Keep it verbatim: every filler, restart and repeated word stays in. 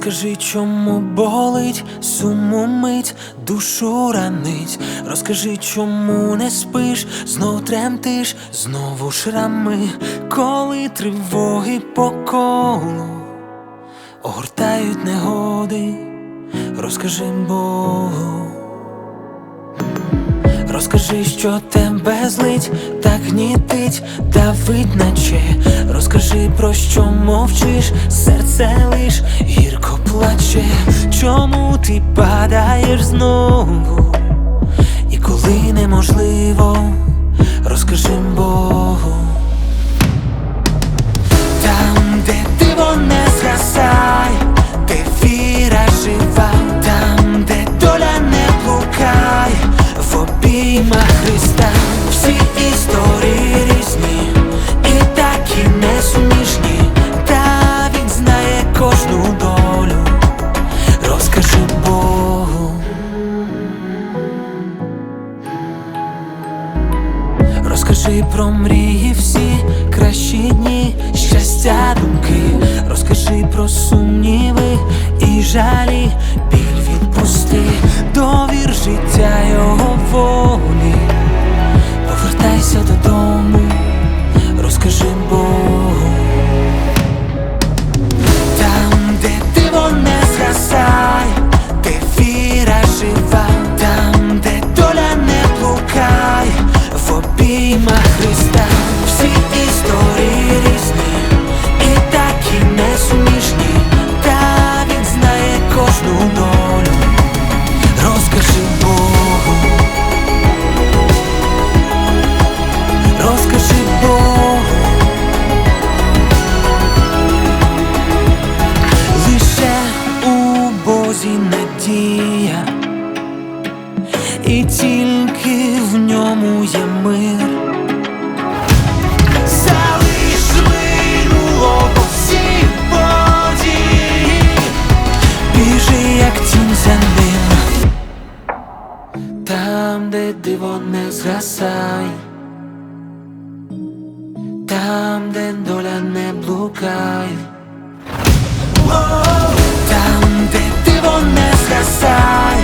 Розкажи, чому болить, суму мить, душу ранить. Розкажи, чому не спиш, знов тремтиш, знову шрами, коли тривоги по колу огортають негоди. Розкажи Богу. Розкажи, що тебе злить, так гнітить, давить наче. Розкажи, про що мовчиш, серце лиш гірко плаче. Чому ти падаєш знову, і коли неможливо, розкажи Богу. Там, де диво не згасай, де віра жива, там, де доля не блукай, в обіймах Христа. Всі історії різні і такі несуміжні, та Він знає кожну долю. Розкажи Богу. Розкажи про мрії всі, кращі дні, щастя, думки. Розкажи про сумніви і жалі, біль відпусти, довір життя Його волі. Повертайся додому, розкажи Богу. Там, де диво не згасай, де віра жива, там, де доля не блукай, в обіймах Христа. Всі історії різні і такі несуміжні, та Він знає кожну долю. Розкажи Богу. Розкажи Богу. Лише у Бозі надія, і тільки в ньому є мир. Залиш минулого всі події, біжи, як тінь за ним. Там, де диво не згасай, там, де доля не блукай. Там, де диво не згасай,